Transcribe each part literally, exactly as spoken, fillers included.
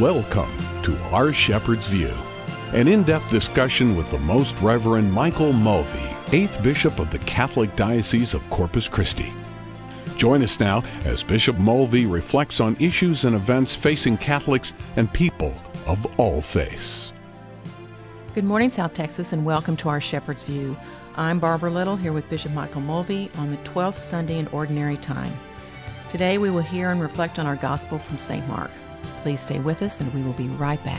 Welcome to Our Shepherd's View, an in-depth discussion with the Most Reverend Michael Mulvey, eighth Bishop of the Catholic Diocese of Corpus Christi. Join us now as Bishop Mulvey reflects on issues and events facing Catholics and people of all faiths. Good morning, South Texas, and welcome to Our Shepherd's View. I'm Barbara Little, here with Bishop Michael Mulvey on the twelfth Sunday in Ordinary Time. Today we will hear and reflect on our Gospel from Saint Mark. Please stay with us, and we will be right back.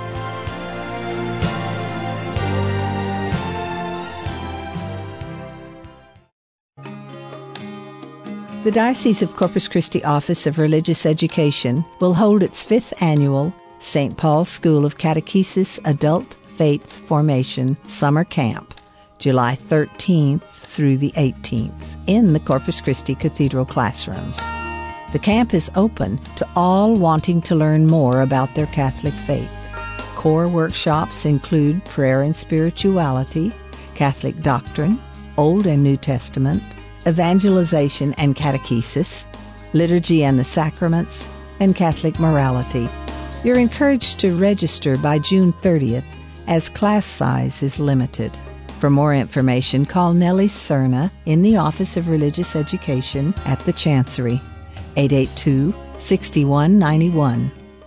The Diocese of Corpus Christi Office of Religious Education will hold its fifth annual Saint Paul's School of Catechesis Adult Faith Formation Summer Camp, July thirteenth through the eighteenth, in the Corpus Christi Cathedral classrooms. The camp is open to all wanting to learn more about their Catholic faith. Core workshops include prayer and spirituality, Catholic doctrine, Old and New Testament, evangelization and catechesis, liturgy and the sacraments, and Catholic morality. You're encouraged to register by June thirtieth, as class size is limited. For more information, call Nellie Cerna in the Office of Religious Education at the Chancery, eight eight two, six one nine one.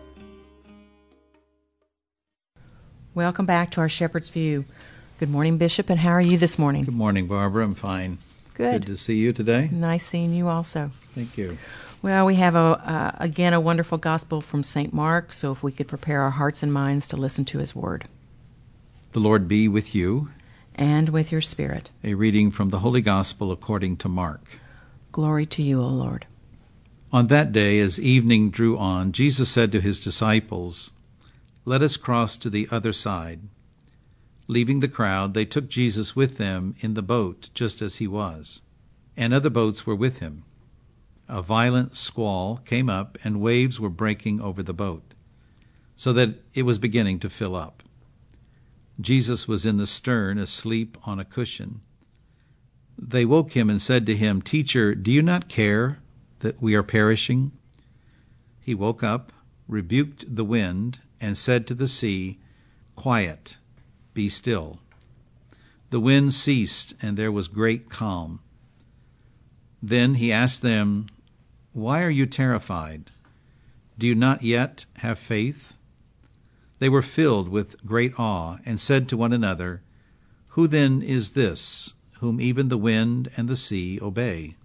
Welcome back to Our Shepherd's View. Good morning, Bishop, and how are you this morning? Good morning, Barbara. I'm fine. Good. Good to see you today. Nice seeing you also. Thank you. Well, we have, a uh, again, a wonderful Gospel from Saint Mark, so if we could prepare our hearts and minds to listen to his word. The Lord be with you. And with your spirit. A reading from the Holy Gospel according to Mark. Glory to you, O Lord. On that day, as evening drew on, Jesus said to his disciples, "Let us cross to the other side." Leaving the crowd, they took Jesus with them in the boat, just as he was, and other boats were with him. A violent squall came up, and waves were breaking over the boat, so that it was beginning to fill up. Jesus was in the stern, asleep on a cushion. They woke him and said to him, "Teacher, do you not care that we are perishing?" He woke up, rebuked the wind, and said to the sea, "Quiet, be still." The wind ceased, and there was great calm. Then he asked them, "Why are you terrified? Do you not yet have faith?" They were filled with great awe and said to one another, "Who then is this, whom even the wind and the sea obey?"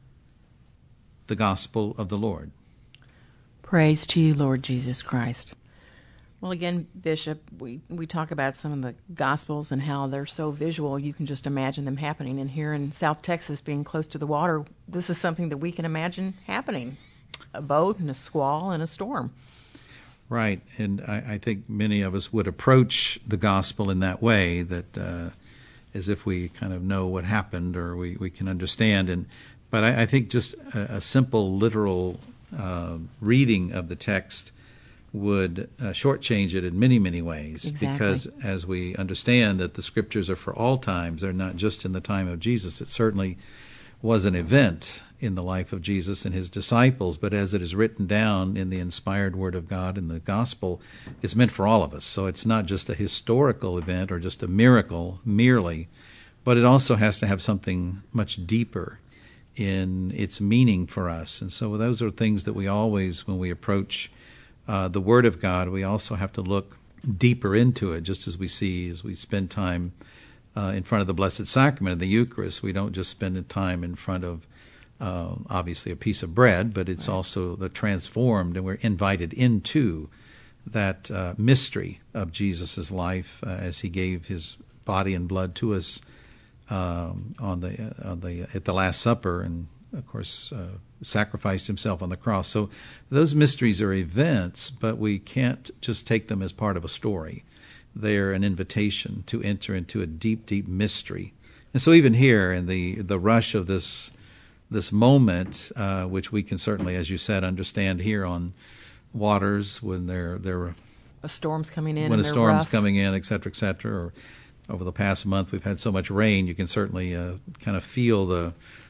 The Gospel of the Lord. Praise to you, Lord Jesus Christ. Well, again, Bishop, we, we talk about some of the Gospels and how they're so visual, you can just imagine them happening. And here in South Texas, being close to the water, this is something that we can imagine happening. A boat and a squall and a storm. Right, and I, I think many of us would approach the Gospel in that way, that uh, as if we kind of know what happened or we, we can understand. And But I, I think just a, a simple literal uh, reading of the text would uh, shortchange it in many, many ways. Exactly. Because as we understand that the Scriptures are for all times, they're not just in the time of Jesus. It certainly was an event in the life of Jesus and his disciples, but as it is written down in the inspired Word of God in the Gospel, it's meant for all of us. So it's not just a historical event or just a miracle merely, but it also has to have something much deeper in its meaning for us. And so those are things that we always, when we approach uh, the Word of God, we also have to look deeper into it, just as we see as we spend time uh, in front of the Blessed Sacrament of the Eucharist. We don't just spend time in front of uh, obviously a piece of bread, but it's right. also the transformed, and we're invited into that uh, mystery of Jesus' life uh, as he gave his body and blood to us Um, on the uh, on the at the Last Supper, and of course uh, sacrificed himself on the cross. So those mysteries are events, but we can't just take them as part of a story. They're an invitation to enter into a deep, deep mystery. And so even here in the the rush of this this moment, uh, which we can certainly, as you said, understand here on waters when they're they're a storm's coming in, when and a storm's rough. coming in, et cetera, et cetera, or over the past month we've had so much rain, you can certainly uh, kind of feel the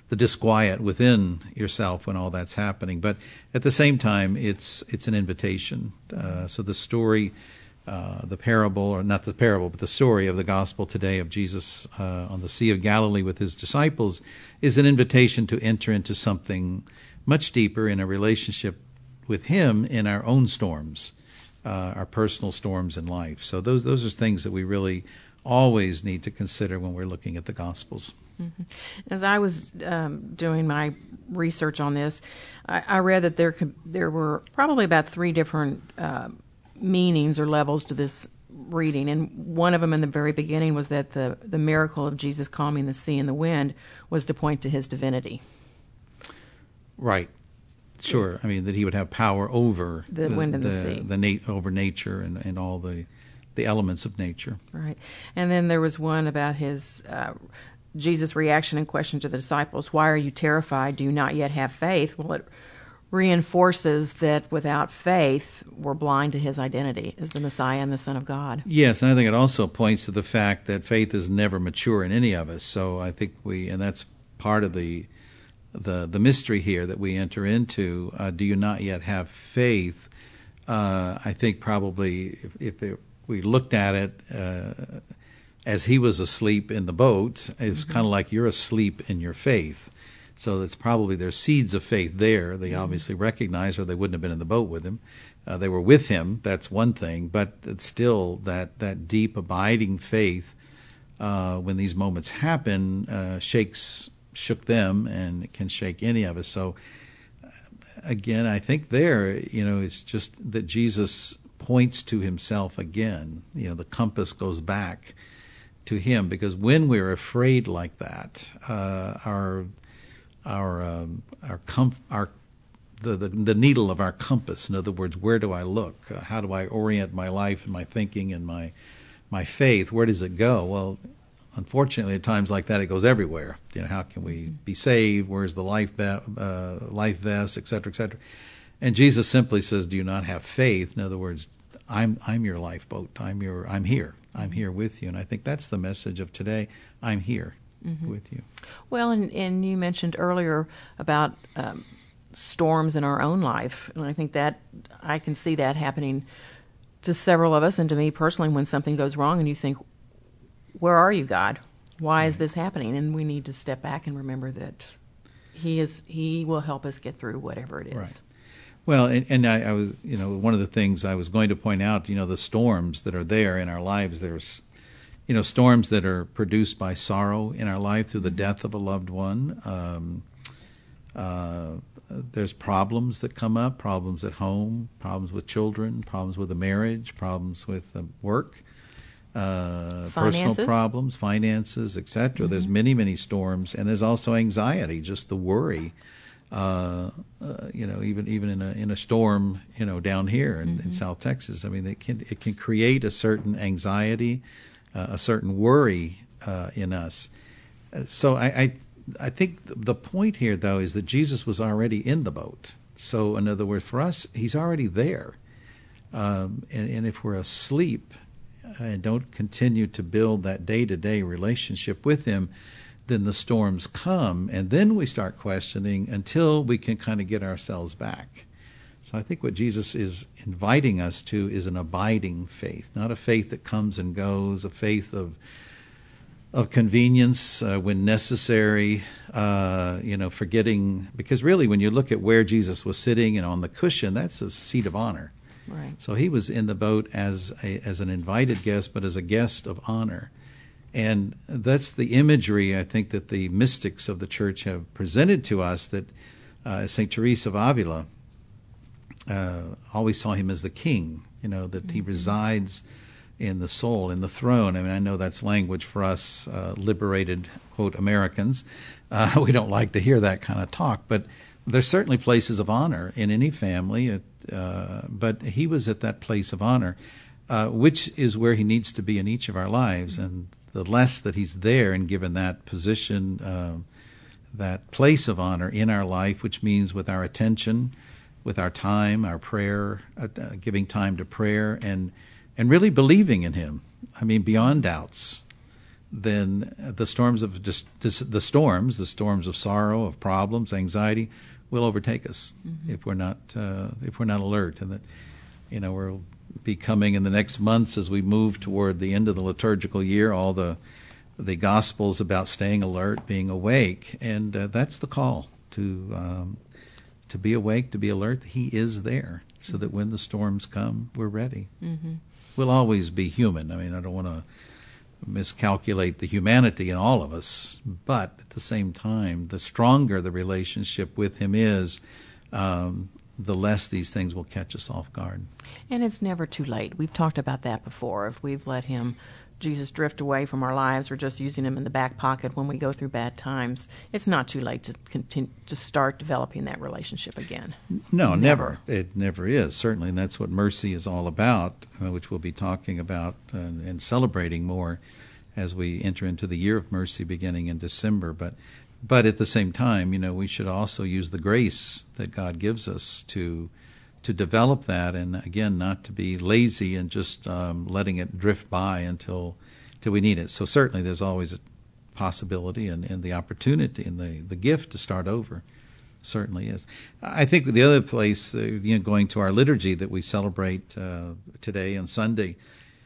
the disquiet within yourself when all that's happening. But at the same time, it's it's an invitation. Uh, so the story, uh, the parable, or not the parable, but the story of the gospel today of Jesus uh, on the Sea of Galilee with his disciples is an invitation to enter into something much deeper in a relationship with him in our own storms, uh, our personal storms in life. So those those are things that we really always need to consider when we're looking at the Gospels. Mm-hmm. As I was um, doing my research on this, I, I read that there could, there were probably about three different uh, meanings or levels to this reading, and one of them in the very beginning was that the, the miracle of Jesus calming the sea and the wind was to point to his divinity. Right. Sure. I mean, that he would have power over the, the wind and the, the sea, the na- over nature and, and all the the elements of nature. Right. And then there was one about his uh, Jesus' reaction and question to the disciples, why are you terrified? Do you not yet have faith? Well, it reinforces that without faith, we're blind to his identity as the Messiah and the Son of God. Yes, and I think it also points to the fact that faith is never mature in any of us. So I think we, and that's part of the the the mystery here that we enter into. Uh, do you not yet have faith? Uh, I think probably if, if it, we looked at it uh, as he was asleep in the boat, it's mm-hmm. kind of like you're asleep in your faith. So it's probably there's seeds of faith there. They mm-hmm. obviously recognize, or they wouldn't have been in the boat with him. Uh, they were with him. That's one thing, but it's still that that deep abiding faith uh, when these moments happen uh, shakes shook them, and it can shake any of us. So again, I think there, you know, it's just that Jesus points to himself again. You know, the compass goes back to him, because when we're afraid like that, uh, our our um, our comf- our the, the the needle of our compass, in other words, where do I look? Uh, how do I orient my life and my thinking and my my faith? Where does it go? Well, unfortunately, at times like that, it goes everywhere. You know, how can we be saved? Where's the life be- uh, life vest, et cetera, et cetera? And Jesus simply says, "Do you not have faith?" In other words, I'm I'm your lifeboat. I'm your I'm here. I'm here with you. And I think that's the message of today. I'm here mm-hmm. with you. Well, and and you mentioned earlier about um, storms in our own life, and I think that I can see that happening to several of us, and to me personally, when something goes wrong, and you think, "Where are you, God? Why is this happening?" And we need to step back and remember that He is He will help us get through whatever it is. Right. Well, and, and I, I was, you know, one of the things I was going to point out, you know, the storms that are there in our lives. There's, you know, storms that are produced by sorrow in our life through the death of a loved one. Um, uh, there's problems that come up, problems at home, problems with children, problems with a marriage, problems with uh, work. Uh, personal problems, finances, et cetera. Mm-hmm. There's many, many storms, and there's also anxiety, just the worry. Uh, uh, you know, even even in a in a storm, you know, down here in, mm-hmm. in South Texas. I mean, it can it can create a certain anxiety, uh, a certain worry uh, in us. Uh, so I, I I think the point here, though, is that Jesus was already in the boat. So in other words, for us, he's already there. Um, and, and if we're asleep and don't continue to build that day-to-day relationship with him, then the storms come, and then we start questioning until we can kind of get ourselves back. So I think what Jesus is inviting us to is an abiding faith, not a faith that comes and goes, a faith of of convenience uh, when necessary, uh, you know, forgetting, because really when you look at where Jesus was sitting and on the cushion, that's a seat of honor. Right. So he was in the boat as a, as an invited guest, but as a guest of honor. And that's the imagery, I think, that the mystics of the church have presented to us, that uh, Saint Teresa of Avila uh, always saw him as the king, you know, that he resides in the soul, in the throne. I mean, I know that's language for us uh, liberated, quote, Americans. Uh, we don't like to hear that kind of talk, but there's certainly places of honor in any family, uh, but he was at that place of honor, uh, which is where he needs to be in each of our lives. And the less that he's there and given that position, uh, that place of honor in our life, which means with our attention, with our time, our prayer, uh, giving time to prayer, and and really believing in him. I mean, beyond doubts, then the storms of dis, dis, the storms, the storms of sorrow, of problems, anxiety, will overtake us mm-hmm. if we're not uh, if we're not alert. And that, you know, we'll be coming in the next months as we move toward the end of the liturgical year. All the the Gospels about staying alert, being awake, and uh, that's the call to um, to be awake, to be alert. He is there, so mm-hmm. that when the storms come, we're ready. Mm-hmm. We'll always be human. I mean, I don't want to miscalculate the humanity in all of us, but at the same time, the stronger the relationship with Him is, um, the less these things will catch us off guard. And it's never too late. We've talked about that before. If we've let Him, Jesus, drift away from our lives, or just using Him in the back pocket when we go through bad times, it's not too late to continue to start developing that relationship again. No, never. never. It never is, certainly, and that's what mercy is all about, uh, which we'll be talking about uh, and celebrating more as we enter into the year of mercy beginning in December. But but at the same time, you know, we should also use the grace that God gives us to to develop that, and again, not to be lazy and just um, letting it drift by until till we need it. So certainly there's always a possibility and, and the opportunity and the, the gift to start over. Certainly is. I think the other place, uh, you know, going to our liturgy that we celebrate uh, today and Sunday,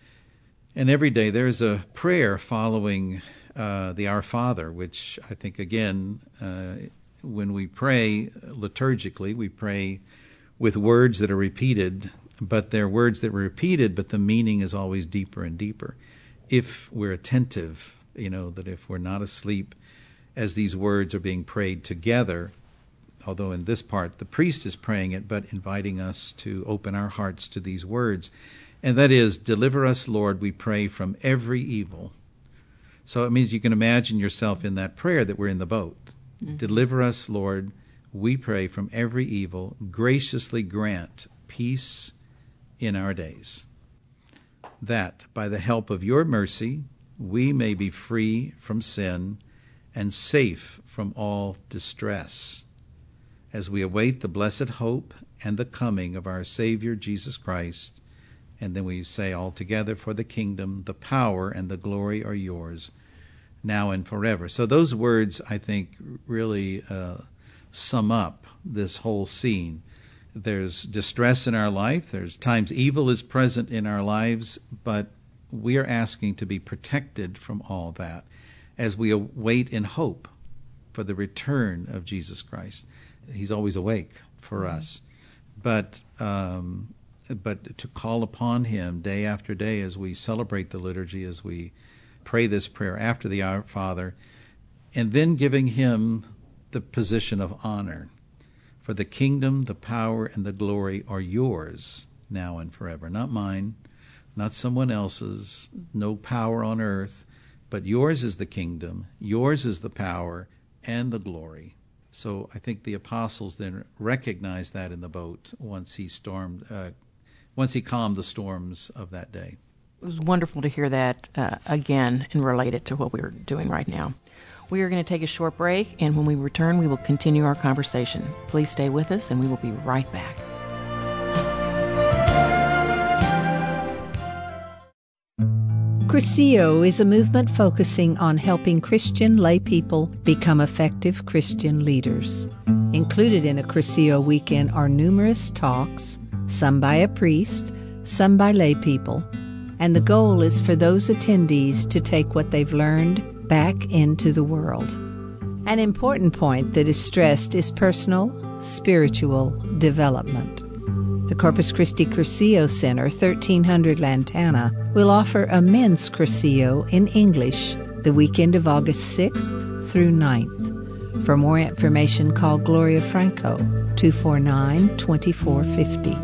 and every day there's a prayer following uh, the Our Father, which I think, again, uh, when we pray liturgically, we pray with words that are repeated, but they're words that were repeated, but the meaning is always deeper and deeper. If we're attentive, you know, that if we're not asleep as these words are being prayed together, although in this part the priest is praying it, but inviting us to open our hearts to these words. And that is, deliver us, Lord, we pray, from every evil. So it means you can imagine yourself in that prayer that we're in the boat. Mm-hmm. Deliver us, Lord, we pray, from every evil. Graciously grant peace in our days, that by the help of your mercy we may be free from sin and safe from all distress, as we await the blessed hope and the coming of our Savior Jesus Christ. And then we say all together, for the kingdom, the power, and the glory are yours, now and forever. So those words, I think, really uh, sum up this whole scene. There's distress in our life. There's times evil is present in our lives, but we are asking to be protected from all that as we await in hope for the return of Jesus Christ. He's always awake for mm-hmm. us. But um, but to call upon Him day after day as we celebrate the liturgy, as we pray this prayer after the Our Father, and then giving Him the position of honor. For the kingdom, the power, and the glory are yours now and forever. Not mine, not someone else's, no power on earth, but yours is the kingdom, yours is the power, and the glory. So I think the apostles then recognized that in the boat once he stormed, uh, once he calmed the storms of that day. It was wonderful to hear that uh, again and relate it to what we're doing right now. We are going to take a short break, and when we return, we will continue our conversation. Please stay with us, and we will be right back. Cursillo is a movement focusing on helping Christian lay people become effective Christian leaders. Included in a Cursillo weekend are numerous talks, some by a priest, some by lay people, and the goal is for those attendees to take what they've learned back into the world. An important point that is stressed is personal, spiritual development. The Corpus Christi Cursillo Center, thirteen hundred Lantana, will offer a men's Cursillo in English the weekend of August sixth through ninth. For more information, call Gloria Franco, two four nine, two four five zero.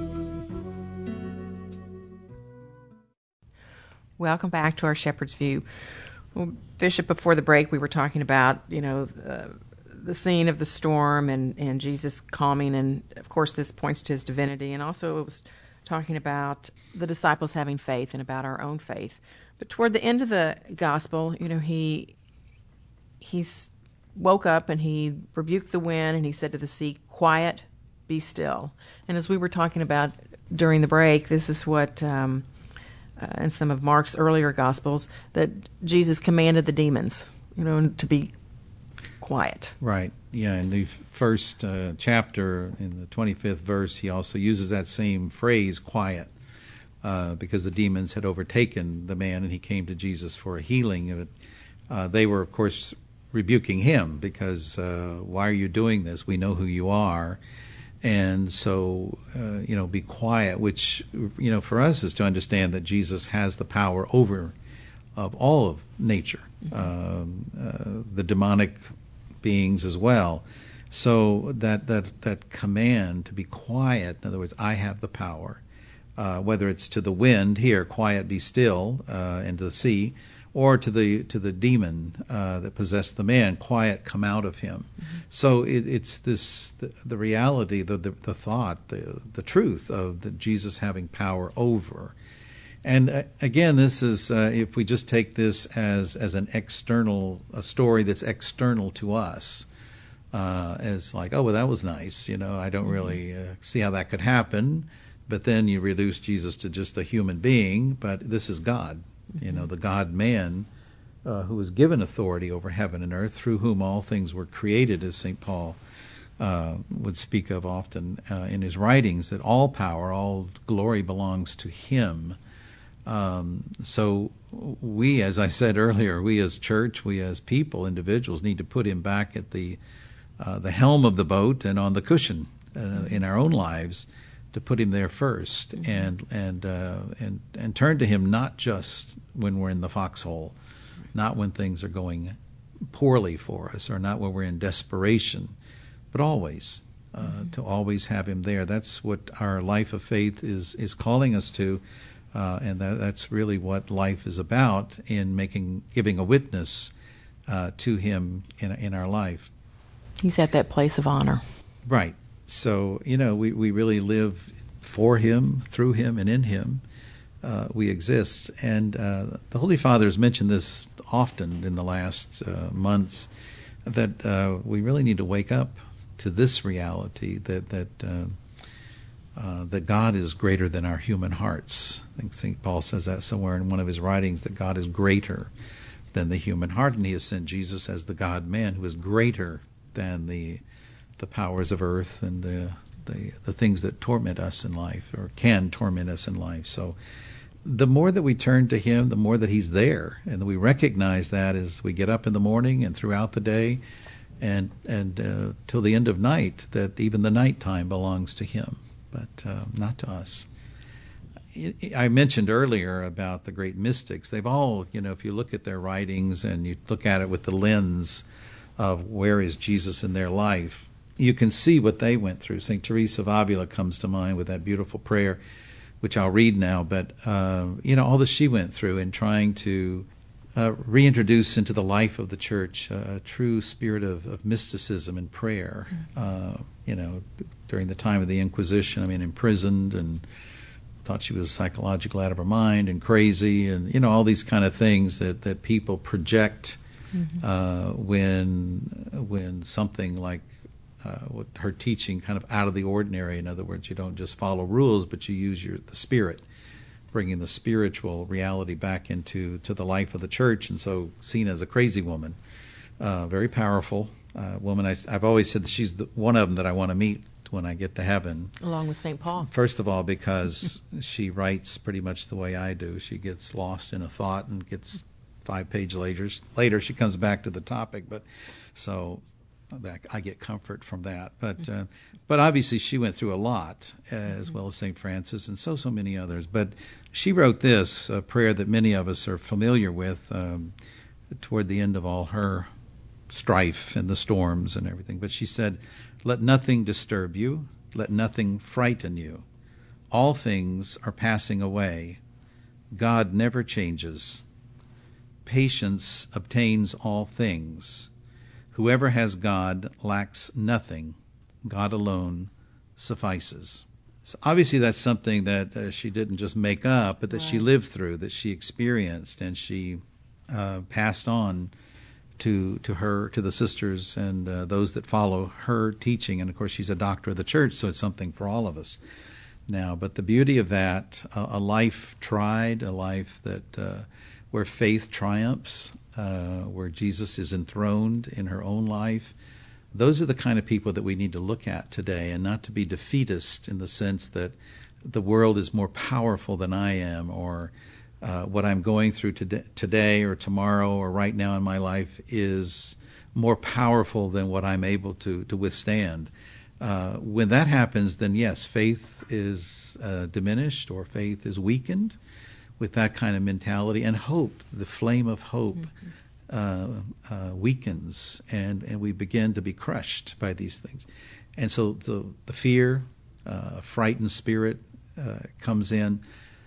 Welcome back to our Shepherd's View. Well, Bishop, before the break, we were talking about, you know, uh, the scene of the storm and, and Jesus calming, and of course this points to His divinity, and also it was talking about the disciples having faith and about our own faith. But toward the end of the gospel, you know, he he woke up and he rebuked the wind and he said to the sea, "Quiet, be still." And as we were talking about during the break, this is what um, uh, in some of Mark's earlier Gospels that Jesus commanded the demons, you know, to be quiet. Right. Yeah. In the first uh, chapter, in the twenty-fifth verse, he also uses that same phrase, quiet, uh, because the demons had overtaken the man, and he came to Jesus for a healing. But, uh, they were, of course, rebuking him because, uh, why are you doing this? We know who you are. And so, uh, you know, be quiet, which, you know, for us is to understand that Jesus has the power over of all of nature, mm-hmm. um, uh, the demonic beings as well. So that, that, that command to be quiet, in other words, I have the power, uh, whether it's to the wind, here, quiet, be still, uh, and to the sea, or to the to the demon uh, that possessed the man, quiet, come out of him. Mm-hmm. So it, it's this the, the reality, the, the the thought, the the truth of the Jesus having power over. And uh, again, this is uh, if we just take this as as an external a story that's external to us, uh, as like, oh well, that was nice, you know, I don't really uh, see how that could happen. But then you reduce Jesus to just a human being. But this is God. You know, the God-man uh, who was given authority over heaven and earth, through whom all things were created, as Saint Paul uh, would speak of often uh, in his writings, that all power, all glory belongs to him. Um, so we, as I said earlier, we as church, we as people, individuals, need to put him back at the uh, the helm of the boat and on the cushion uh, in our own lives, to put him there first, mm-hmm. and and uh, and and turn to him not just when we're in the foxhole, not when things are going poorly for us, or not when we're in desperation, but always uh, mm-hmm. to always have him there. That's what our life of faith is is calling us to, uh, and that, that's really what life is about, in making giving a witness uh, to him in in our life. He's at that place of honor, right? So, you know, we, we really live for him, through him, and in him. Uh, we exist. And uh, the Holy Father has mentioned this often in the last uh, months, that uh, we really need to wake up to this reality, that that uh, uh, that God is greater than our human hearts. I think Saint Paul says that somewhere in one of his writings, that God is greater than the human heart, and he has sent Jesus as the God-man who is greater than the the powers of earth and the, the the things that torment us in life, or can torment us in life. So the more that we turn to him, the more that he's there, and that we recognize that as we get up in the morning and throughout the day, and and uh, till the end of night, that even the nighttime belongs to him, but uh, not to us. I mentioned earlier about the great mystics. They've all, you know, if you look at their writings and you look at it with the lens of where is Jesus in their life, you can see what they went through. Saint Teresa of Avila comes to mind with that beautiful prayer, which I'll read now. But, uh, you know, all that she went through in trying to uh, reintroduce into the life of the Church uh, a true spirit of, of mysticism and prayer, uh, you know, during the time of the Inquisition. I mean, imprisoned, and thought she was psychologically out of her mind and crazy, and, you know, all these kind of things that, that people project mm-hmm. uh, when when something like Uh, with her teaching kind of out of the ordinary. In other words, you don't just follow rules, but you use your the spirit, bringing the spiritual reality back into to the life of the Church, and so seen as a crazy woman, uh, very powerful uh, woman. I, I've always said that she's the, one of them that I want to meet when I get to heaven. Along with Saint Paul. First of all, because she writes pretty much the way I do. She gets lost in a thought and gets five page later. Later, she comes back to the topic, but so. That I get comfort from that, but uh, but obviously she went through a lot, uh, as well as Saint Francis and so so many others. But she wrote this a prayer that many of us are familiar with um, toward the end of all her strife and the storms and everything. But she said, "Let nothing disturb you, let nothing frighten you. All things are passing away. God never changes. Patience obtains all things. Whoever has God lacks nothing. God alone suffices." So obviously that's something that uh, she didn't just make up, but that right. she lived through, that she experienced, and she uh, passed on to to her, to the sisters and uh, those that follow her teaching. And of course she's a doctor of the Church, so it's something for all of us. now. But the beauty of that, a, a life tried, a life that uh, where faith triumphs, uh, where Jesus is enthroned in her own life, those are the kind of people that we need to look at today, and not to be defeatist in the sense that the world is more powerful than I am, or uh, what I'm going through today, today or tomorrow or right now in my life is more powerful than what I'm able to, to withstand. Uh, when that happens, then yes, faith is uh, diminished, or faith is weakened with that kind of mentality, and hope, the flame of hope, mm-hmm. Uh, uh, weakens, and, and we begin to be crushed by these things. And so the, the fear, uh, frightened spirit uh, comes in.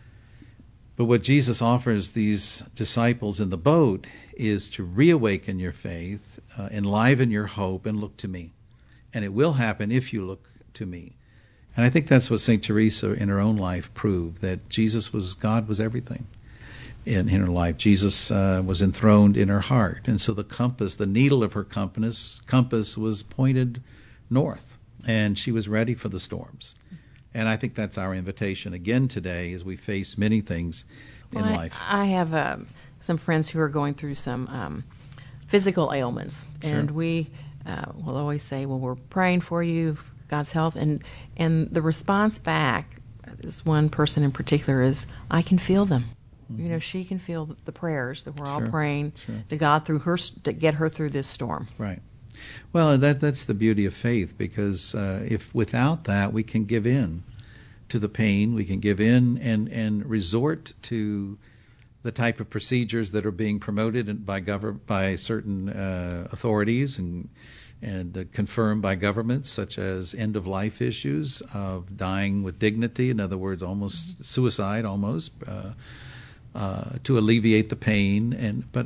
But what Jesus offers these disciples in the boat is to reawaken your faith, uh, enliven your hope, and look to me. And it will happen if you look to me. And I think that's what Saint Teresa in her own life proved, that Jesus was, God was everything. In, in her life, Jesus uh, was enthroned in her heart, and so the compass, the needle of her compass, compass was pointed north, and she was ready for the storms. And I think that's our invitation again today, as we face many things well, in I, life. I have uh, some friends who are going through some um, physical ailments, Sure. and we uh, will always say, "Well, we're praying for you, God's health," and and the response back, this one person in particular, is, "I can feel them." You know, she can feel the, the prayers that we're all Sure, praying sure. to God through her to get her through this storm. Right. Well, that that's the beauty of faith, because uh, if without that we can give in to the pain, we can give in and, and resort to the type of procedures that are being promoted by govern by certain uh, authorities and and uh, confirmed by governments, such as end of life issues of dying with dignity. In other words, almost mm-hmm. suicide, almost. Uh, Uh, to alleviate the pain, and but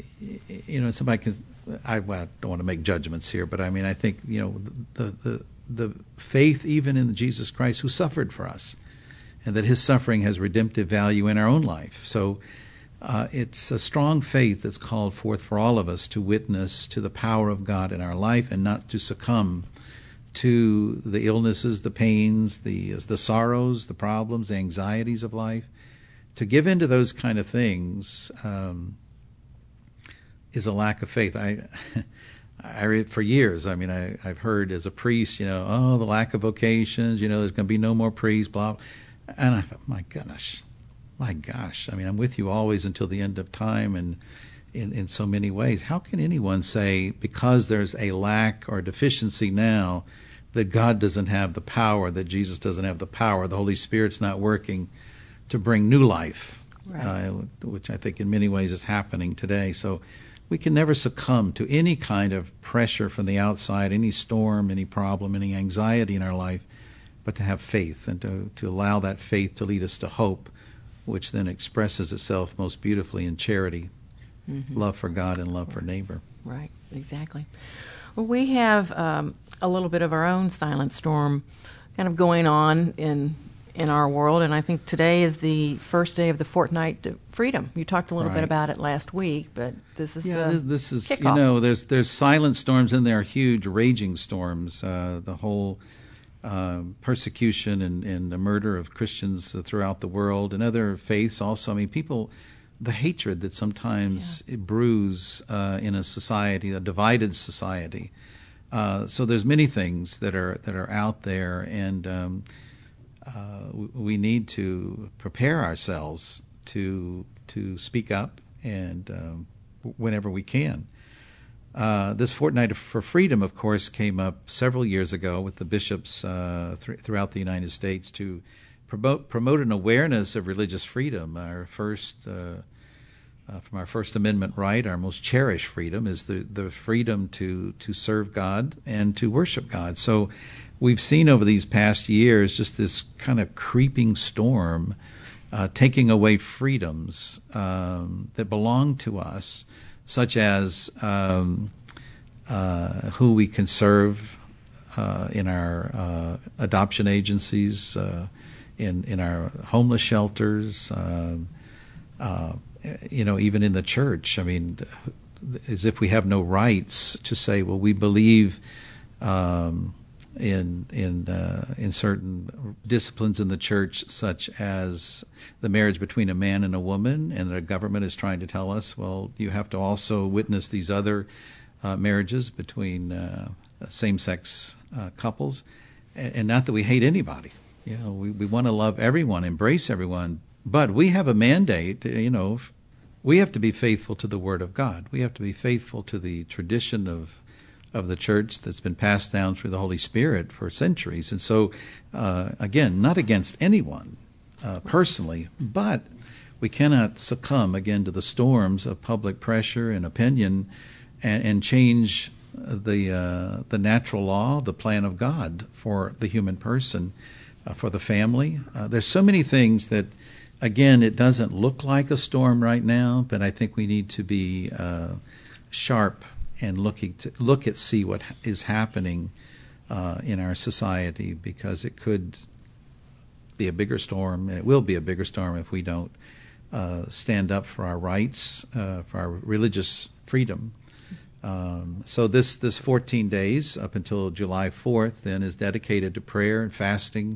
you know, somebody can. I, well, I don't want to make judgments here, but I mean, I think you know the the the faith even in Jesus Christ, who suffered for us, and that His suffering has redemptive value in our own life. So uh, it's a strong faith that's called forth for all of us to witness to the power of God in our life, and not to succumb to the illnesses, the pains, the the sorrows, the problems, the anxieties of life. To give in to those kind of things um, is a lack of faith. I, I read for years. I mean, I, I've heard as a priest, you know, oh, the lack of vocations. You know, there's going to be no more priests. Blah. And I thought, my goodness, my gosh. I mean, I'm with you always until the end of time, and in in so many ways. How can anyone say because there's a lack or deficiency now that God doesn't have the power, that Jesus doesn't have the power, the Holy Spirit's not working to bring new life, right. uh, which I think in many ways is happening today. So we can never succumb to any kind of pressure from the outside, any storm, any problem, any anxiety in our life, but to have faith, and to, to allow that faith to lead us to hope, which then expresses itself most beautifully in charity, mm-hmm. love for God and love for neighbor. Right, exactly. Well, we have um, a little bit of our own silent storm kind of going on in in our world, and I think today is the first day of the fortnight to freedom. You talked a little right. bit about it last week, but this is yeah, the this, this is kickoff. You know, there's there's silent storms and there are huge raging storms. Uh, the whole uh, persecution and, and the murder of Christians throughout the world, and other faiths also. I mean, people, the hatred that sometimes yeah. it brews uh, in a society, a divided society. Uh, so there's many things that are that are out there, and um, Uh, we need to prepare ourselves to to speak up, and um, whenever we can. Uh, this Fortnight for Freedom, of course, came up several years ago with the bishops uh, th- throughout the United States to promote promote an awareness of religious freedom. Our first, uh, uh, from our First Amendment right, our most cherished freedom is the the freedom to to serve God and to worship God. So we've seen over these past years just this kind of creeping storm uh, taking away freedoms um, that belong to us, such as um, uh, who we can serve uh, in our uh, adoption agencies, uh, in, in our homeless shelters, uh, uh, you know, even in the church. I mean, as if we have no rights to say, well, we believe um, in in uh, in certain disciplines in the church, such as the marriage between a man and a woman, and the government is trying to tell us, well, you have to also witness these other uh, marriages between uh, same-sex uh, couples, and, and not that we hate anybody. You know, we, we want to love everyone, embrace everyone, but we have a mandate. You know, we have to be faithful to the Word of God. We have to be faithful to the tradition of of the church that's been passed down through the Holy Spirit for centuries. And so, uh, again, not against anyone uh, personally, but we cannot succumb again to the storms of public pressure and opinion and, and change the uh, the natural law, the plan of God for the human person, uh, for the family. Uh, there's so many things that, again, it doesn't look like a storm right now, but I think we need to be uh, sharp and looking to look at see what is happening uh, in our society, because it could be a bigger storm, and it will be a bigger storm if we don't uh, stand up for our rights, uh, for our religious freedom. Um, so this this fourteen days up until July fourth then is dedicated to prayer and fasting,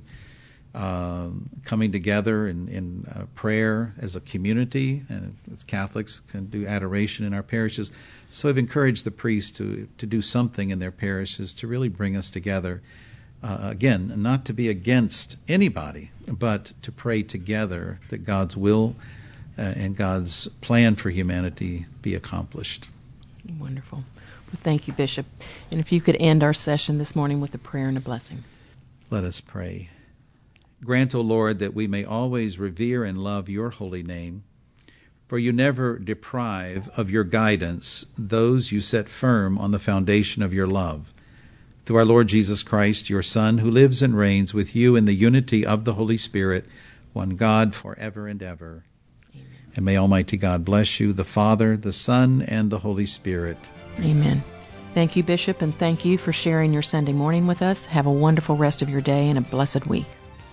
um, coming together in, in uh, prayer as a community, and as Catholics can do adoration in our parishes. So I've encouraged the priests to, to do something in their parishes to really bring us together. Uh, again, not to be against anybody, but to pray together that God's will uh, and God's plan for humanity be accomplished. Wonderful. Well, thank you, Bishop. And if you could end our session this morning with a prayer and a blessing. Let us pray. Grant, O Lord, that we may always revere and love your holy name, for you never deprive of your guidance those you set firm on the foundation of your love. Through our Lord Jesus Christ, your Son, who lives and reigns with you in the unity of the Holy Spirit, one God, forever and ever. Amen. And may Almighty God bless you, the Father, the Son, and the Holy Spirit. Amen. Thank you, Bishop, and thank you for sharing your Sunday morning with us. Have a wonderful rest of your day and a blessed week.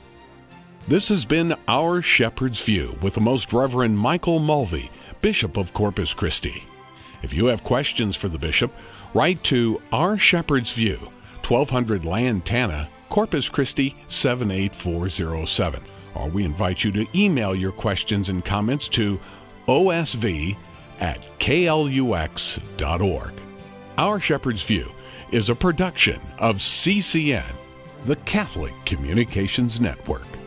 This has been Our Shepherd's View with the Most Reverend Michael Mulvey, Bishop of Corpus Christi. If you have questions for the Bishop, write to Our Shepherd's View, twelve hundred Lantana, Corpus Christi seven eight four zero seven. Or we invite you to email your questions and comments to O S V at K L U X dot org. Our Shepherd's View is a production of C C N, the Catholic Communications Network.